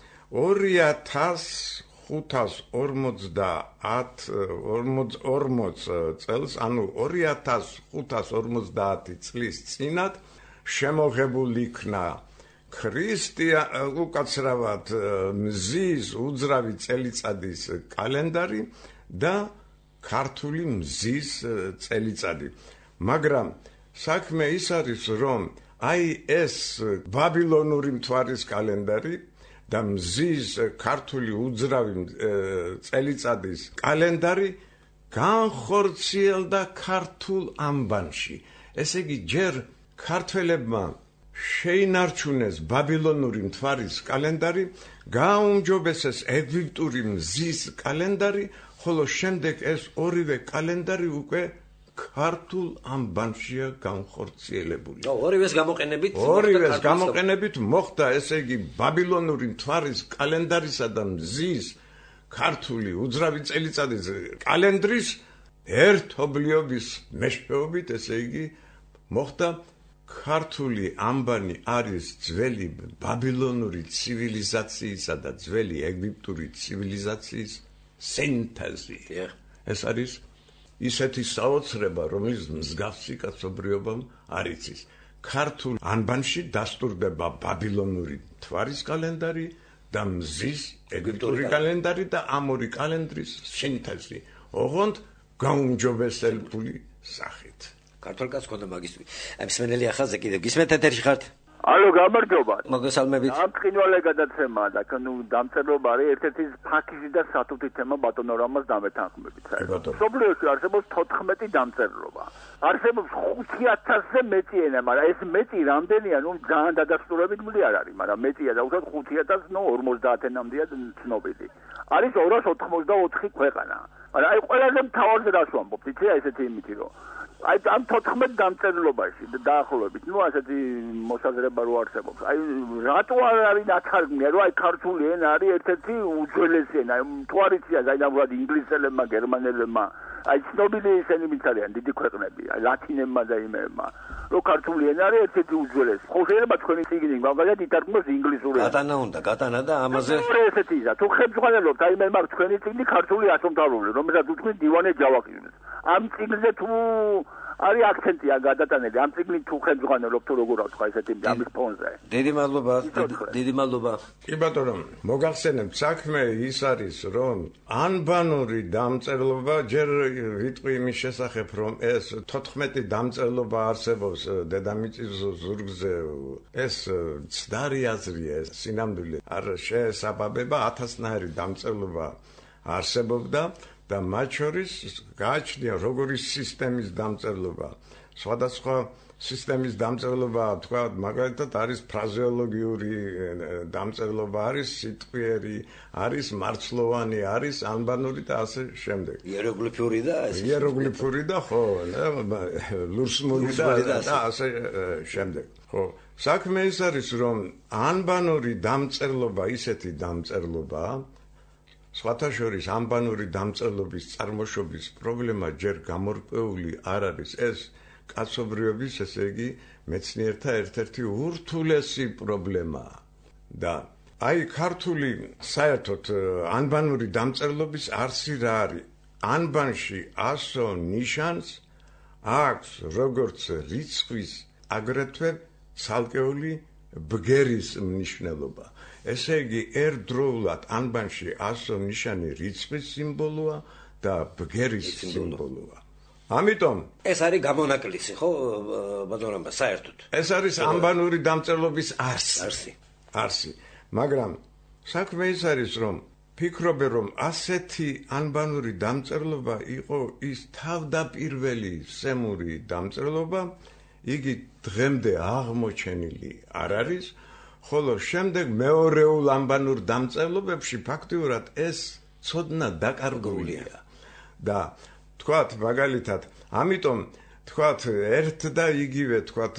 2540 წელს, ანუ 2550 წლის წინათ შემოღებული იქნა უკაცრავად მზის უძრავი წელიწადის კალენდარი და ქართული მზის წელიწადი. მაგრამ საქმე ის არის, რომ აი ეს ბაბილონური მთვარის კალენდარი და მზის ქართული უძრავი წელიწადის კალენდარი განხორციელდა ქართულ ანბანში. ესე იგი, ჯერ ქართველებმა შეინარჩუნეს ბაბილონური მთვარის კალენდარი, გააუმჯობესეს ეგვიპტური მზის კალენდარი, ხოლო შემდეგ ეს ორივე კალენდარი უკვე ქართულ ანბანშია განხორციელებული. ორივეს გამოყენებით მოხდა, ესე იგი, ბაბილონური მთვარის კალენდარისა და მზის ქართული უძრავი წელიწადის კალენდრის ერთობლიობის მეშვეობით, ესე იგი, მოხდა ქართული ანბანი არის ძველი ბაბილონური ცივილიზაციისა და ძველი ეგვიპტური ცივილიზაციის სინთეზი. ეს არის ისეთი საოცრება, რომელიც მსგავსი კაცობრიობამ არ იცის. ქართულ ანბანში დასტურდება ბაბილონური მთვარის კალენდარი და მზის ეგვიპტური კალენდარი და ამ ორი კალენდრის სინთეზი, ოღონდ გაუმჯობესებული სახით. ქართულ კაცს ქონდა მაგისტრი. მსმენელი ახალზე კიდევ გისმენთ ეთერში ხართ? ალო, გამარჯობა. მოგესალმებით. ამ ყინვალე გადაცემა და დამწერლობა არის ერთ-ერთი ფაქიზი და სათუთი თემა ბატონო რამაზ დამეთანხმებით. სოფლიოში არსებობს 14 დამწერლობა. არსებობს 5000-ზე მეტი ენა, მაგრამ ეს მეტი რამდენია, ძალიან დადასტურებით მული არ არის, მაგრამ მეტია და უბრალოდ 5000, 50 ენამდეა ცნობილი. არის 284 ქვეყანა. მაგრამ აი ყველაზე მთავარზე რას ვამბობთ, იცი ესეთი იმითი რომ აი ამ 14 დამწერლობაში დაახლოებით, ასეთი მოსაზრება რო არსებობს. აი რატო არ არის ნათარგმნია, რომ აი ქართული ენა არის ერთ-ერთი უძველესი ენა, თუ არ იცია, დაიდამურად ინგლისელებმა, გერმანელებმა, აი ცნობილი ისინი მიცარიან დიდი ქვეყნები, აი ლათინებმა და იმებმა, რომ ქართული ენა არის ერთ-ერთი უძველესი. ხო შეიძლება თქვენი წიგნი მაგალითად ითარგმნოს ინგლისურად. გატანა და ამაზე ესეთია, თუ ხებძღვანელობთ, აი მე მაგ თქვენი წიგნი ქართული ასომთავრული, რომელსაც უთქვით დივანე ჯავახიშვილს. ამ წიგნზე თუ არის აქცენტია გადატანილი, ამ წიგნით თუ ხებძღვანელობთ, თუ როგორ აქვს ესეთი ამის ფონზე. დიდი მადლობა. კი ბატონო, მოგახსენებთ, საქმე ის არის, რომ ანბანური დამწერლობა ჯერ ვიტყვი იმის შესახებ, რომ ეს 14 დამწერლობა არსებობს დედამიწის ზურგზე, ეს ცდარი აზრია, ეს სინამდვილე არ შეესაბამება 1000-ნაირი დამწერლობა არსებობდა. და მათ შორის გააჩნია როგორი სისტემის დამწერლობა. სხვადასხვა სისტემის დამწერლობა, თქვა, მაგალითად არის ფრაზეოლოგიური დამწერლობა, არის სიტყვიერი, არის მარცვლოვანი, არის ანბანური და ასე შემდეგ. იეროგლიფური და ხო, ლურსმული და ასე შემდეგ. ხო, საქმე ის არის, რომ ანბანური დამწერლობა ისეთი დამწერლობაა, სხვათა შორის ანბანური დამწერლობის წარმოშობის პრობლემა ჯერ გამორკვეული არ არის. ეს კაცობრიობის, ესე იგი, მეცნიერთა ერთ-ერთი ურთულესი პრობლემაა. და აი ქართული საერთოდ ანბანური დამწერლობის არსი რა არის? ანბანში ასო ნიშანს აქვს როგორც რიცხვის, აგრეთვე ცალკეული ბგერის მნიშვნელობა. ესე იგი, ერთდროულად ანბანში ასო ნიშანი რიცხვის სიმბოლოა და ბგერის სიმბოლოა. ამიტომ ეს არის გამონაკლისი, ხო, ბატონო, საერთოდ. ეს არის ანბანური დამწერლობის არსი. მაგრამ საქმე ის არის, რომ ფიქრობენ, რომ ასეთი ანბანური დამწერლობა იყო ის თავდაპირველი სემური დამწერლობა, იგი დღემდე აღმოჩენილი არ არის. ხოლო შემდეგ მეორეულ ანბანურ დამწერლობებში ფაქტიურად ეს ცოდნა დაკარგულია. და თქვათ, მაგალითად, ამიტომ თქვათ, ერთ და იგივე, თქვათ,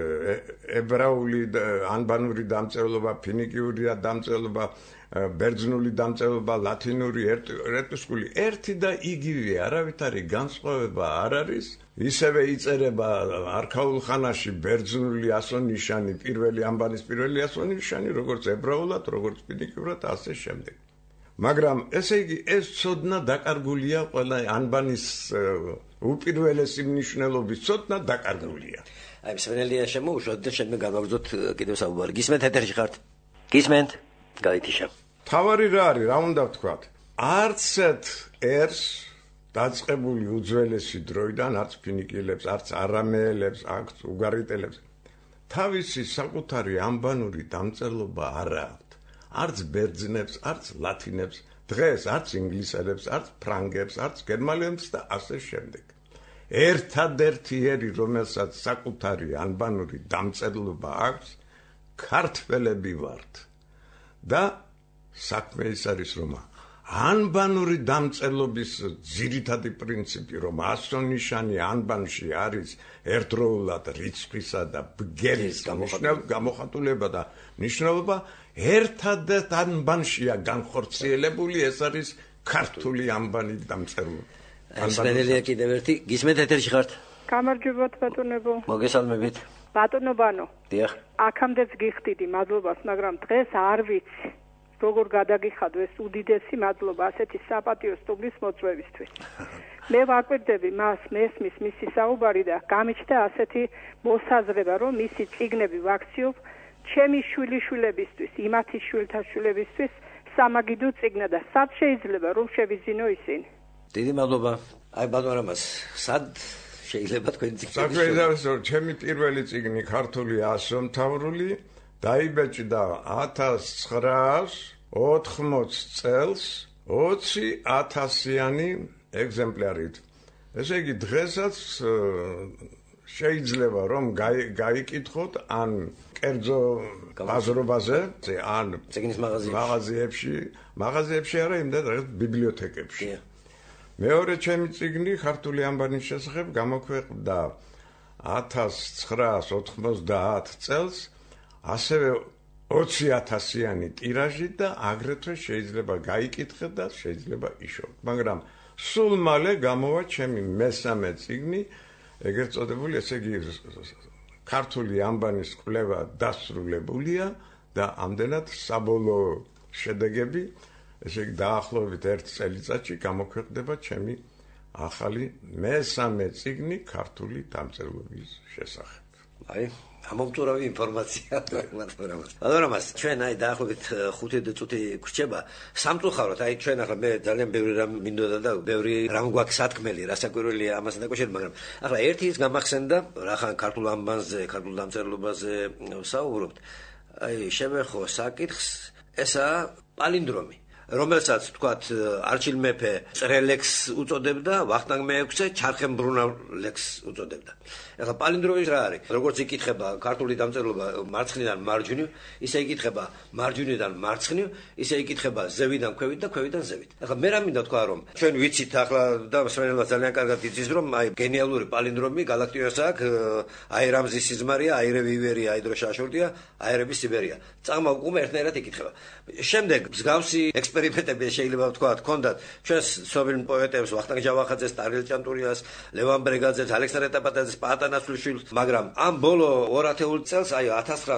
ებრაული ანბანური დამწერლობა, ფინიკიური დამწერლობა, ბერძნული დამწერლობა, ლათინური, ეტნიკური, ერთი და იგივე, არავითარი განსხვავება არ არის. ისევე იწერება არქაულ ხანაში ბერძნული ასონიშანი, პირველი ანბანის პირველი ასონიშანი, როგორც ებრაულად, როგორც ფინიკიურად, ასე შემდეგ. მაგრამ ესე იგი, ეს ცოდნა დაკარგულია, ყველა ანბანის უპირველესი მნიშვნელობის ცოდნა დაკარგულია. აი, მსმენელია შემოუშვათ და შემდეგ გავაგრძოთ კიდევ საუბარი. გისმენთ ეთერში ხართ? გისმენთ? გაითიშა. თავარი რა არის, რა უნდა ვთქვათ? არც ერს დაწყებული უძველესი დროიდან, არც ფინიკიელებს, არც არამეელებს, არც უგარიტელებს თავისი საკუთარი ანბანური დამწერლობა არ აქვთ. არც ბერძნებს, არც ლათინებს, დღეს არც ინგლისელებს, არც ფრანგებს, არც გერმანელებს და ასე შემდეგ. ერთადერთი ერი, რომელსაც საკუთარი ანბანური დამწერლობა აქვს, ქართველები ვართ. და საქმე ის არის, რომ ანბანური დამწერლობის ძირითადი პრინციპი, რომ ასონიშანი ანბანში არის ერთდროულად რიცხვისა და ბგერის გამოხატულება და მნიშვნელობა, ერთადერთ ანბანშია განხორციელებული, ეს არის ქართული ანბანი დამწერლობა. სვენელია კიდევ ერთი, გისმენთ ეთერში ხართ? გამარჯობათ ბატონებო. მოგესალმებით. ბატონობანო. დიახ. აქამდეც გიხდიდი მადლობას, მაგრამ დღეს არ ვიცი. როგორ გადაგიხადო ეს უდიდესი მადლობა ასეთი საპატიო სტუმრის მოწვევისთვის. მე ვაკვირდები მას, მესმის მისი საუბარი და გამიჩნდა ასეთი მოსაზრება, რომ მისი წიგნები ვაქციობ ჩემი შვილიშვილებისთვის, იმათი შვილთა შვილებისთვის სამაგიდო წიგნა და სად შეიძლება რომ შევიზინო ისინი? დიდი მადლობა. აი ბატონამას, სად შეიძლება თქვენი წიგნი? საქმე ის არის, რომ ჩემი პირველი წიგნი ქართული ასომთავრული დაიბეჭდა 1980 წელს 20,000-იანი ეგზემპლარით. ესე იგი დღესაც შეიძლება რომ გაიკითხოთ ან კერძო ბაზრობაზე, ან წიგნის მაღაზიებში არა, იმდენ ბიბლიოთეკებში. მეორე ჩემი წიგნი ქართული ანბანის შესახებ გამოქვეყნდა 1990 წელს, ასევე 20,000-იანი ტირაჟით და აგრეთვე შეიძლება გაიკითხეთ და შეიძლება იშოვოთ. მაგრამ სულ მალე გამოვა ჩემი მესამე წიგნი, ეგრეთ წოდებული, ესე იგი ქართული ანბანის კვლევა დასრულებულია და ამდენად საბოლოო შედეგები, ესე იგი დაახლოებით 1 წელიწადში გამოქვეყნდება ჩემი ახალი მესამე წიგნი ქართული დამწერლობის შესახებ. აი ამომწურავი ინფორმაცია ბატონამას. ჩვენ აი დაახლოებით 5 წუთი გვრჩება სამწუხაროდ, აი ჩვენ ახლა მე ძალიან ბევრი რამ მინდოდა და ბევრი რამ გვაქვს სათქმელი, რასაკვირველია ამასთან დაკავშირებით, მაგრამ ახლა ერთი ის გამახსენდა, რახან ქართულ ანბანზე, ქართულ დამწერლობაზე ვსაუბრობთ, აი შემეხო საკითხს, ესაა პალინდრომი, რომელსაც თქვათ არჩილ მეფე წერელექს უწოდებდა, ვახტანგ მეექვსე ჩარხემბრუნავ ლექს უწოდებდა. ეხლა პალინდრომი რა არის? როგორც იკითხება ქართული დამწერლობა მარცხნიდან მარჯვნივ, ისე იკითხება მარჯვნიდან მარცხნივ, ისე იკითხება ზევიდან ქვევით და ქვევიდან ზევით. ეხლა მე რა მინდა თქვა, რომ ჩვენ ვიცით ახლა და სვენელმა ძალიან კარგად იცის, რომ აი გენიალური პალინდრომი გალაქტიონს აქვს, აი რამზის სიზმარია, აი რევივერია, აი დროშაშორტია, აი რების სიბერია. წაღმა უკუმა ერთნაირად იკითხება. შემდეგ მსგავსი ექსპერიმენტები შეიძლება ვთქვა, ჰქონდათ ჩვენს ცნობილ პოეტებს, ვახტანგ ჯავახაძეს, ტარიელ ჭანტურიას, ლევან ბრეგაძეს, ალექსანდრე ტაპატაძეს, პაატანასვლიშვილს, მაგრამ ამ ბოლო 2 ათეულ წელს, აი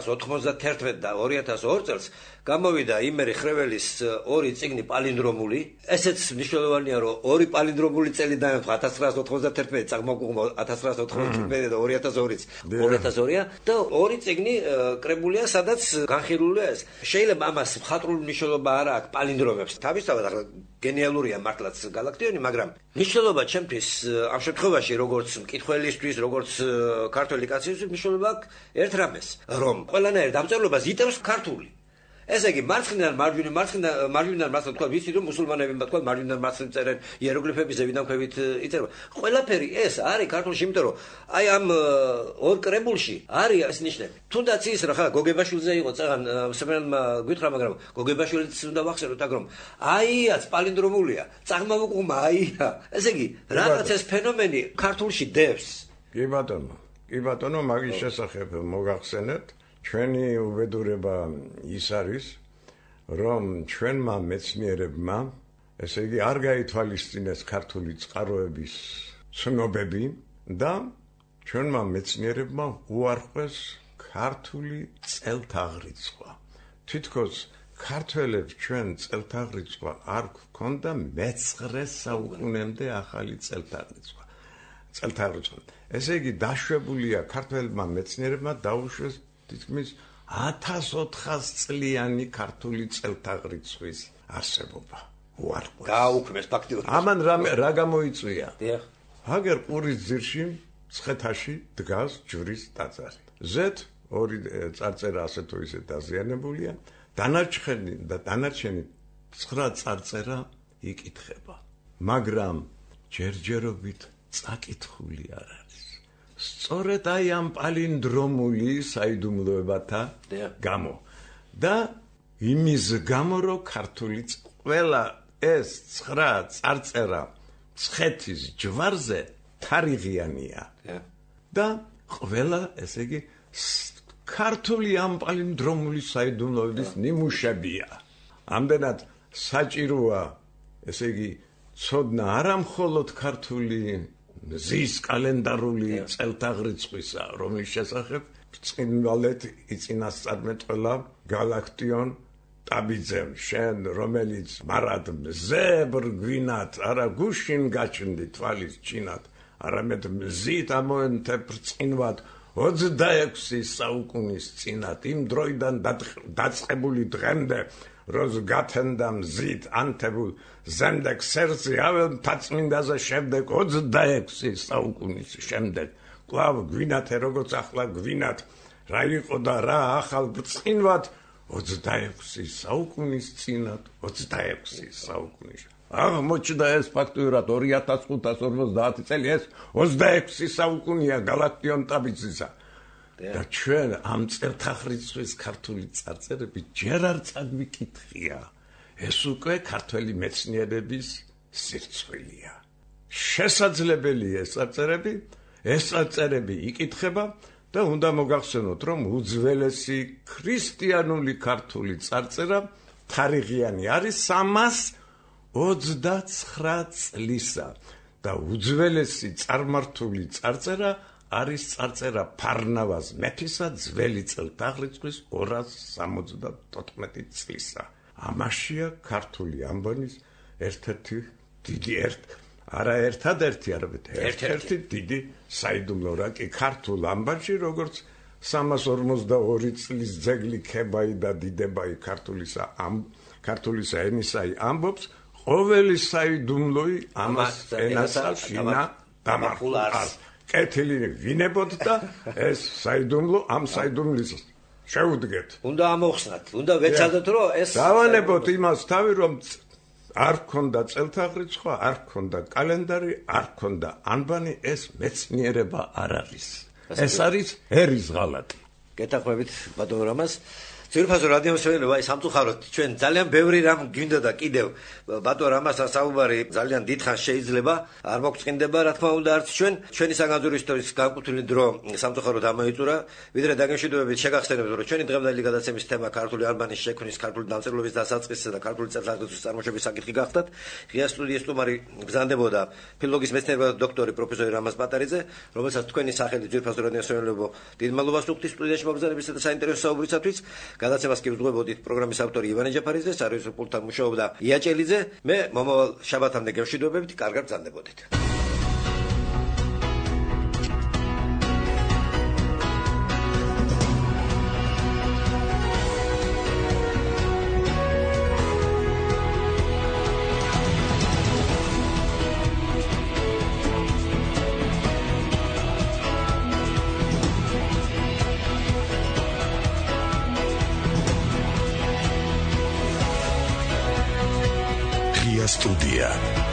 1991 და 2002 წელს გამოვიდა იმერი ხრეველის 2 წიგნი პალინდრომული. ესეც მნიშვნელოვანია, რომ 2 პალინდრომული წელი დაემთხვა 1991, წაღმოგვიგო 1991 და 2002-ც 2002-ია და 2 წიგნი კრებულია, სადაც განხილულია ეს. შეიძლება ამას მხატვრული მნიშვნელობა არა აქვს პალინდრომებს. თავისთავად ახლა გენიალურია მართლაც გალაქტიონი, მაგრამ მნიშვნელობა ჩემთვის ამ შემთხვევაში როგორც მკითხველისთვის, როგორც ქართველი კაცისთვის მნიშვნელობა აქვს ერთ რამეს, რომ ყველანაირ დამწერლობას იტევს ქართული. ესე იგი მარცხნიდან მარჯვნიდან მარცხნიდან თქვა ვიცი რომ მუსულმანები თქვა მარჯვნიდან მარცხნიდან წერენ იეროგლიფები ზევიდან ქვევით იწერება. ყველაფერი ეს არის ქართულში, იმიტომ რომ აი ამ 2 კრებულში არის ეს ნიშნები. თუნდაც ის რა ხა გოგებაშვილზე იყო წაღან სმენელმა გითხრა, მაგრამ გოგებაშვილიც უნდა ვახსენოთ აქ რომ აიაც პალინდრომულია, წაღმავუყუმა აია. ესე იგი რაღაც ეს ფენომენი ქართულში დევს. კი ბატონო, მაგის შესახებ მოგახსენეთ. ჩვენი უბედურება ის არის, რომ ჩვენმა მეცნიერებმა, ესე იგი არ გაითვალისწინეს ქართული წყაროების ცნობები და ჩვენმა მეცნიერებმა უარყვეს ქართული წელთაღრიცხვა. თითქოს ქართველებს ჩვენ წელთაღრიცხვა არ გქონდა მე-9 საუკუნემდე ახალი წელთაღრიცხვა. ესე იგი დაშვებულია ქართველმა მეცნიერებმა დაუშვეს თითქმის 1400 წლიანი ქართული წელთაღრიცხვის არსებობა. უარყვეს. გააუქმეს ფაქტიურად. ამან რა გამოიწვია? დიახ. აგერ პურის ძირში ცხეთაში დგას ჯვრის ტაძარი. ზეთ 2 წარწერა ასე თუ ისე დაზიანებულია დანარჩენი 9 წარწერა იკითხება, მაგრამ ჯერჯერობით წაკითხული არ არის. სწორედ აი ამ პალინდრომული საიდუმლოებათა გამო და იმის გამო, რომ ქართული ყველა ეს 9 წარწერა მცხეთის ჯვარზე თარიღიანია და ყველა, ესე იგი, ქართული ამ პალინდრომული საიდუმლოების ნიმუშებია. ამდენად საჭიროა, ესე იგი, ცოდნა არა მხოლოდ ქართული მზის კალენდარული წელთაღრიცხვისა, რომლის შესახებ ბრწყინვალედ იწინასწარმეტყველა გალაქტიონ ტაბიძემ, შენ რომელიც მარად მზებრ გვინათ, არა გუშინ გაჩნდი თვალის ჩინად, არამედ მზით ამოენთე ბრწყინვად 26 საუკუნის წინათ, იმ დროიდან დაწყებული დღემდე, როз გათენდა მზით ანთებულ ზემდე ქსერზე აվել მთაწმინდაზე შემდეგ 26 საუკუნის შემდეგ კვლავ გვინათე როგორც ახლა გვინათ რა იყო და რა ახალ ბრწყინვად 26 საუკუნის წინათ 26 საუკუნის აღმოჩნდა ეს ფაქტურად 2550 წელი ეს 26 საუკუნია გალაქტიონ ტაბიძისა და ჩვენ ამ წერთაღრიცხვის ქართული წარწერები ჯერ არ წაგვიკითხია. ეს უკვე ქართველი მეცნიერების სირცხვილია. შესაძლებელია ეს წარწერები იკითხება და უნდა მოგახსენოთ, რომ უძველესი ქრისტიანული ქართული წარწერა თარიღიანი არის 329 წლისა და უძველესი წარმართული წარწერა არის წარწერა ფარნავაზ მეფისა ძველი წელთაღრიცხვის 274 წლისა. ამაშია ქართული ამბანის ერთ-ერთი დიდი არამედ ერთ-ერთი დიდი საიდუმლო რა კი ქართულ ამბანში როგორც 342 წლის ძეგლი ქებაი და დიდებაი ქართულისა ენისაი ამბობს ყოველი საიდუმლოი ამას ენასა შინა დამარხულს კეთილი ვინებოთ და ეს საიდუმლო ამ საიდუმლის შეუდგეთ. უნდა ამოხსნათ, უნდა ვეცადოთ, რომ ეს დავანებოთ იმას თავი, რომ არ ქონდა წელთაღრიცხვა, არ ქონდა კალენდარი, არ ქონდა ანბანი, ეს მეცნიერება არ არის. ეს არის ერის ღალატი. გეთანხმებით ბატონ რამას. ძირფასო რადიო მსმენელობა, სამწუხაროდ ჩვენ ძალიან ბევრი რამ გვინდა და კიდევ ბატონ რამასთან საუბარი ძალიან დიდხანს შეიძლება არ მოგწყინდება, რა თქმა უნდა, არც ჩვენი საგანძური ისტორიის განკუთვნილი დრო სამწუხაროდ ამოიწურა, ვიდრე დაგემშვიდობებით შეგახსენებთ, რომ ჩვენი დღევანდელი გადაცემის თემა ქართული ალბანის შექმნის, ქართული დამწერლობის დასაწყისისა და ქართული წერთაღრიცხვის წარმოშობის საკითხი გახდათ. ღია სტუდიის სტუმარი გზანდებოდა ფილოლოგიის მეცნიერებათა დოქტორი პროფესორი რამაზ პატარიძე, რომელსაც თქვენი სახელით ძირფასო რადიო მსმენელობა დიდ მადლობას ვუხდით სტუდიაში მოგზაურობისა და საინტერესო საუბრისათვის. გადაცემას კი ვძღვებოდით პროგრამის ავტორი ივანე ჯაფარიძე, სარიოსო პულტთან მუშაობდა ია ჭელიძე. მე მომავალ შაბათამდე გემშვიდობებით, კარგად ბრძანდებოდით. Студия.